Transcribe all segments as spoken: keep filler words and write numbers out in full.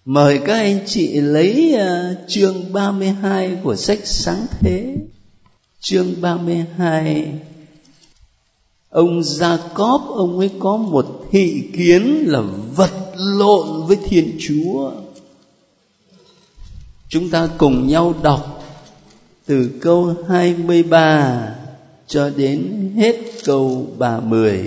Mời các anh chị lấy uh, chương ba mươi hai của sách Sáng Thế. Chương ba mươi hai. Ông Gia-cốp, ông ấy có một thị kiến là vật lộn với Thiên Chúa. Chúng ta cùng nhau đọc từ câu hai mươi ba cho đến hết câu ba mươi.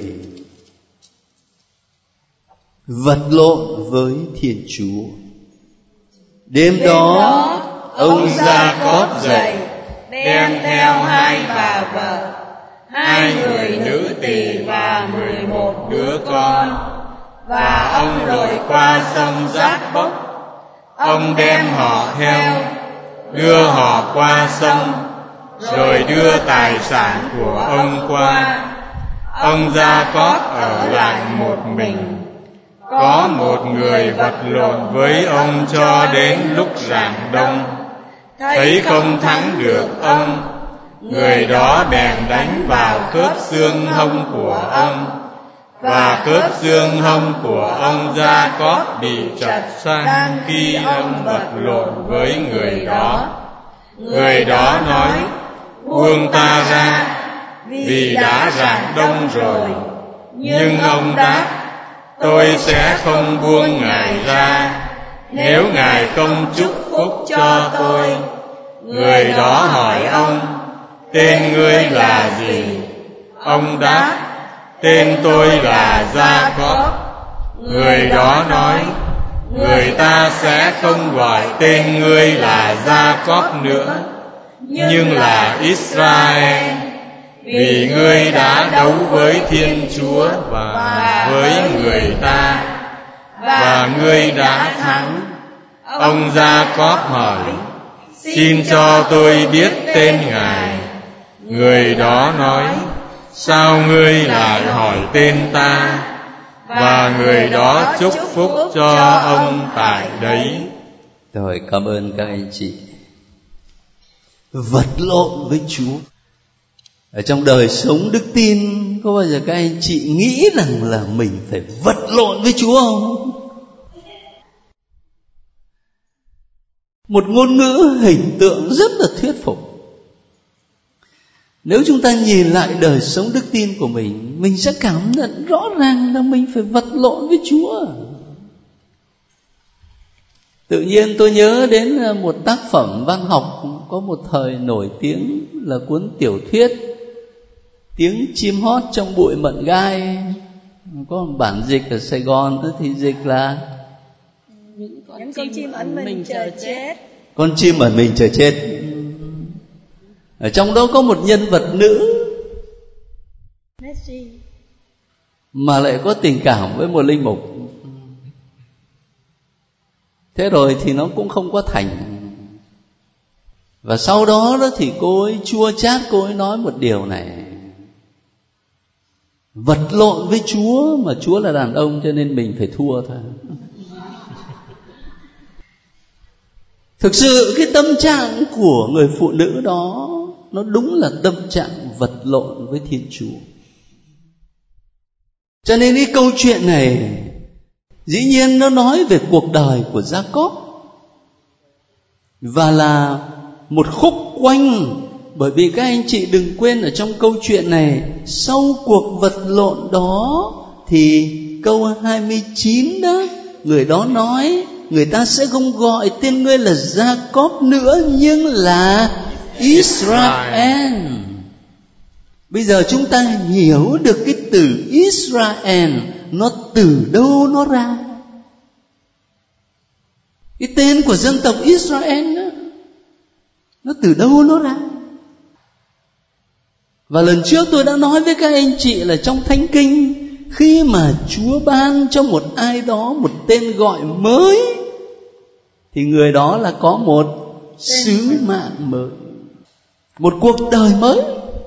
Vật lộn với Thiên Chúa. Đêm đó, ông Gia-cốp dậy, đem theo hai bà vợ, hai người nữ tỳ và mười một đứa con, và ông lội qua sông Giáp-bốc. Ông đem họ theo, đưa họ qua sông, rồi đưa tài sản của ông qua. Ông Gia-cốp ở lại một mình. Có một người vật lộn với ông cho đến lúc rạng đông. Thấy không thắng được ông, người đó bèn đánh vào khớp xương hông của ông, và khớp xương hông của ông Gia-cốp bị chặt sang khi ông vật lộn với người đó. Người đó nói: buông ta ra, vì đã rạng đông rồi. Nhưng ông đáp: tôi sẽ không buông ngài ra, nếu ngài không chúc phúc cho tôi. Người đó hỏi ông: tên ngươi là gì? Ông đáp: tên tôi là Gia-cốp. Người đó nói: người ta sẽ không gọi tên ngươi là Gia-cốp nữa, nhưng là Israel, vì ngươi đã đấu với Thiên Chúa và với người ta, và ngươi đã thắng. Ông Gia-cốp hỏi: xin cho tôi biết tên ngài. Người đó nói: sao ngươi lại hỏi tên ta? Và người đó chúc phúc cho ông tại đấy. Rồi, cảm ơn các anh chị. Vật lộn với Chúa. Ở trong đời sống đức tin, có bao giờ các anh chị nghĩ rằng là mình phải vật lộn với Chúa không? Một ngôn ngữ hình tượng rất là thuyết phục. Nếu chúng ta nhìn lại đời sống đức tin của mình, mình sẽ cảm nhận rõ ràng là mình phải vật lộn với Chúa. Tự nhiên tôi nhớ đến một tác phẩm văn học có một thời nổi tiếng là cuốn tiểu thuyết Tiếng chim hót trong bụi mận gai. Có một bản dịch ở Sài Gòn thì dịch là Những con, Những con chim ẩn mình, mình chờ chết. Con chim ẩn mình chờ chết. Ở trong đó có một nhân vật nữ mà lại có tình cảm với một linh mục. Thế rồi thì nó cũng không có thành. Và sau đó đó thì cô ấy chua chát, cô ấy nói một điều này: vật lộn với Chúa, mà Chúa là đàn ông cho nên mình phải thua thôi. Thực sự cái tâm trạng của người phụ nữ đó, nó đúng là tâm trạng vật lộn với Thiên Chúa. Cho nên cái câu chuyện này dĩ nhiên nó nói về cuộc đời của Gia-cốp, và là một khúc quanh. Bởi vì các anh chị đừng quên, ở trong câu chuyện này, sau cuộc vật lộn đó thì câu hai mươi chín đó, người đó nói: người ta sẽ không gọi tên ngươi là Gia-cốp nữa, nhưng là Israel. Bây giờ chúng ta hiểu được cái từ Israel nó từ đâu nó ra. Cái tên của dân tộc Israel đó, nó từ đâu nó ra. Và lần trước tôi đã nói với các anh chị là trong Thánh Kinh, khi mà Chúa ban cho một ai đó một tên gọi mới, thì người đó là có một sứ mạng mới, một cuộc đời mới.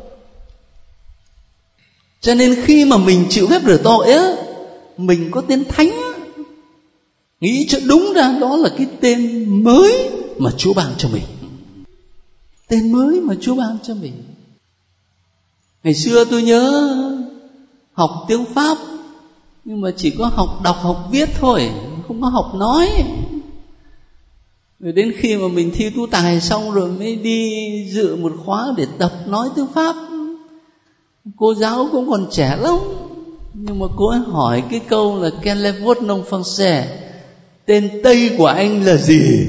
Cho nên khi mà mình chịu phép rửa tội á, mình có tên Thánh á, nghĩ cho đúng ra đó là cái tên mới mà Chúa ban cho mình. Tên mới mà Chúa ban cho mình. Ngày xưa tôi nhớ học tiếng Pháp, nhưng mà chỉ có học đọc học viết thôi, không có học nói. Rồi đến khi mà mình thi tú tài xong rồi mới đi dự một khóa để tập nói tiếng Pháp. Cô giáo cũng còn trẻ lắm, nhưng mà cô ấy hỏi cái câu là Quel est votre nom français, tên Tây của anh là gì?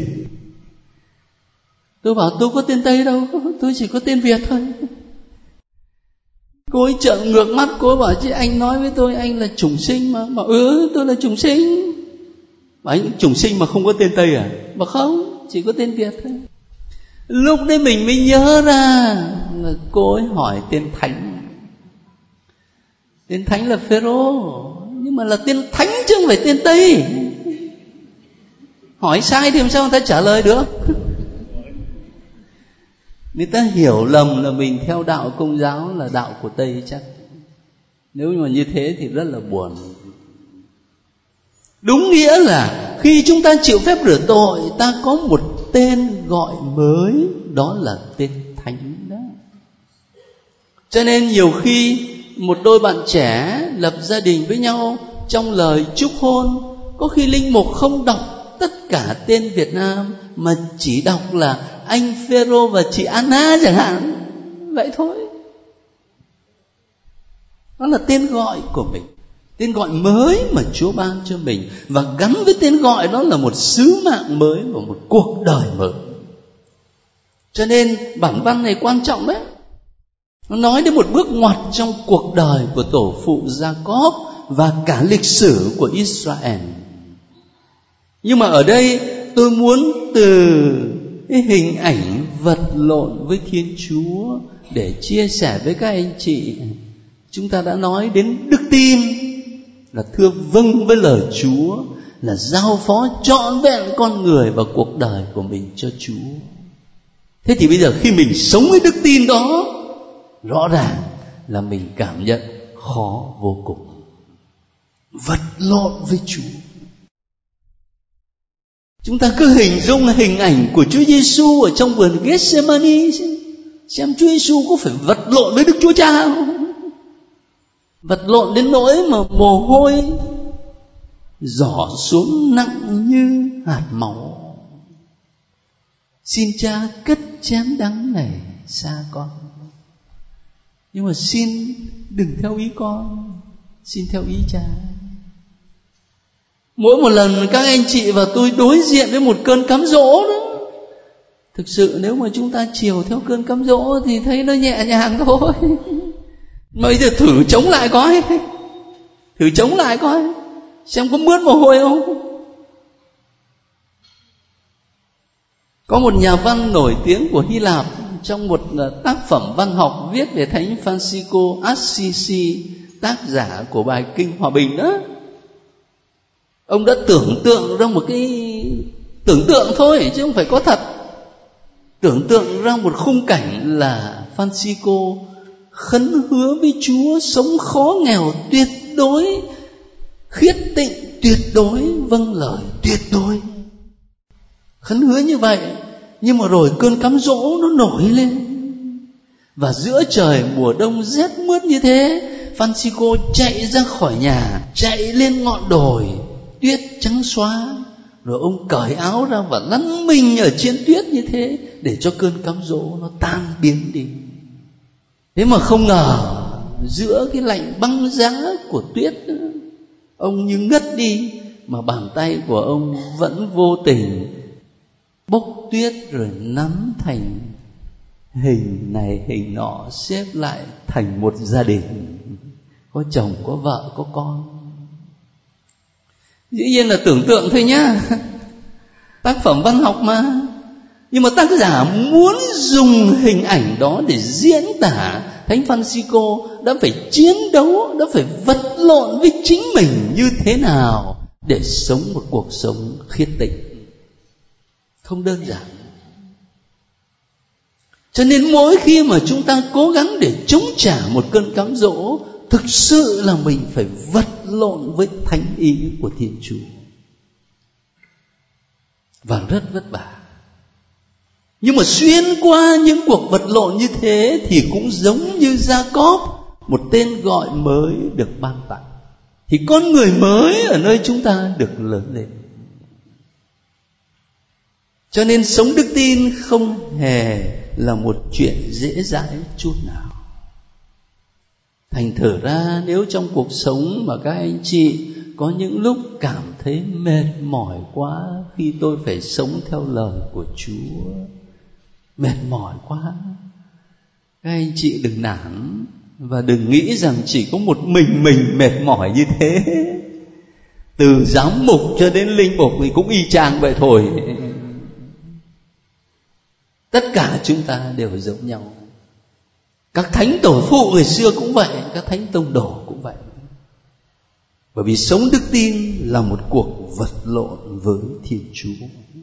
Tôi bảo tôi có tên Tây đâu, tôi chỉ có tên Việt thôi. Cô ấy trợn ngược mắt, cô ấy bảo chứ anh nói với tôi anh là chủng sinh mà. Bảo ừ tôi là chủng sinh. Bảo anh chủng sinh mà không có tên Tây à? Bảo không, chỉ có tên Việt thôi. Lúc đấy mình mới nhớ ra là cô ấy hỏi tên Thánh. Tên Thánh là Phêrô, nhưng mà là tên Thánh chứ không phải tên Tây. Hỏi sai thì làm sao người ta trả lời được? Người ta hiểu lầm là mình theo đạo Công giáo là đạo của Tây chắc. Nếu mà như thế thì rất là buồn. Đúng nghĩa là khi chúng ta chịu phép rửa tội, ta có một tên gọi mới, đó là tên Thánh đó. Cho nên nhiều khi một đôi bạn trẻ lập gia đình với nhau, trong lời chúc hôn có khi linh mục không đọc tất cả tên Việt Nam, mà chỉ đọc là anh Phêrô và chị Anna chẳng hạn. Vậy thôi. Đó là tên gọi của mình, tên gọi mới mà Chúa ban cho mình. Và gắn với tên gọi đó là một sứ mạng mới và một cuộc đời mới. Cho nên bản văn này quan trọng đấy. Nó nói đến một bước ngoặt trong cuộc đời của tổ phụ Gia-cốp và cả lịch sử của Israel. Nhưng mà ở đây tôi muốn từ cái hình ảnh vật lộn với Thiên Chúa để chia sẻ với các anh chị. Chúng ta đã nói đến đức tin là thưa vâng với lời Chúa, là giao phó trọn vẹn con người và cuộc đời của mình cho Chúa. Thế thì bây giờ khi mình sống với đức tin đó, rõ ràng là mình cảm nhận khó vô cùng. Vật lộn với Chúa. Chúng ta cứ hình dung hình ảnh của Chúa Giêsu ở trong vườn Gethsemane, xem Chúa Giêsu có phải vật lộn với Đức Chúa Cha không? Vật lộn đến nỗi mà mồ hôi rỏ xuống nặng như hạt máu. Xin Cha cất chén đắng này xa con, nhưng mà xin đừng theo ý con, xin theo ý Cha. Mỗi một lần các anh chị và tôi đối diện với một cơn cám dỗ đó, thực sự nếu mà chúng ta chiều theo cơn cám dỗ thì thấy nó nhẹ nhàng thôi. Bây giờ thử chống lại coi, thử chống lại coi, xem có mướt mồ hôi không. Có một nhà văn nổi tiếng của Hy Lạp, trong một tác phẩm văn học viết về Thánh Francisco Assisi, tác giả của bài Kinh Hòa Bình đó, ông đã tưởng tượng ra một cái tưởng tượng thôi chứ không phải có thật. Tưởng tượng ra một khung cảnh là Francisco khấn hứa với Chúa sống khó nghèo tuyệt đối, khiết tịnh tuyệt đối, vâng lời tuyệt đối. Khấn hứa như vậy, nhưng mà rồi cơn cám dỗ nó nổi lên. Và giữa trời mùa đông rét mướt như thế, Francisco chạy ra khỏi nhà, chạy lên ngọn đồi tuyết trắng xóa, rồi ông cởi áo ra và lăn mình ở trên tuyết như thế để cho cơn cám dỗ nó tan biến đi. Thế mà không ngờ giữa cái lạnh băng giá của tuyết, ông như ngất đi, mà bàn tay của ông vẫn vô tình bốc tuyết rồi nắm thành hình này hình nọ, xếp lại thành một gia đình, có chồng, có vợ, có con. Dĩ nhiên là tưởng tượng thôi nhá, tác phẩm văn học mà. Nhưng mà tác giả muốn dùng hình ảnh đó để diễn tả Thánh Francisco đã phải chiến đấu, đã phải vật lộn với chính mình như thế nào để sống một cuộc sống khiết tịnh. Không đơn giản. Cho nên mỗi khi mà chúng ta cố gắng để chống trả một cơn cám dỗ, thực sự là mình phải vật lộn với thánh ý của Thiên Chúa, và rất vất vả. Nhưng mà xuyên qua những cuộc vật lộn như thế thì cũng giống như Gia-cốp, một tên gọi mới được ban tặng, thì con người mới ở nơi chúng ta được lớn lên. Cho nên sống đức tin không hề là một chuyện dễ dãi chút nào. Thành thử ra nếu trong cuộc sống mà các anh chị có những lúc cảm thấy mệt mỏi quá khi tôi phải sống theo lời của Chúa, mệt mỏi quá, các anh chị đừng nản và đừng nghĩ rằng chỉ có một mình mình mệt mỏi như thế. Từ giám mục cho đến linh mục thì cũng y chang vậy thôi. Tất cả chúng ta đều giống nhau. Các thánh tổ phụ ngày xưa cũng vậy, các thánh tông đồ cũng vậy. Bởi vì sống đức tin là một cuộc vật lộn với Thiên Chúa.